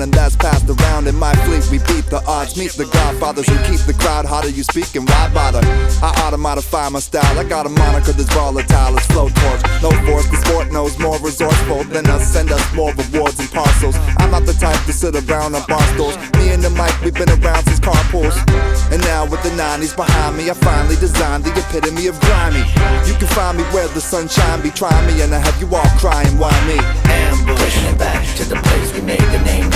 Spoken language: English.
and that's passed around. In my fleet we beat the odds, meet the godfathers who keep the crowd hotter. You speaking, why bother? I auto-modify my style, I got a moniker that's volatile as flow torch. No force, the sport knows more resourceful than us, send us more rewards and parcels. I'm not the type to sit around on bar stools. Me and the mic, we've been around since carpools. And now with the 90s behind me, I finally designed the epitome of grimy. You can find me where the sunshine be, try me, and I have you all crying, why me? Ambush, pushing it back to the place we made the name.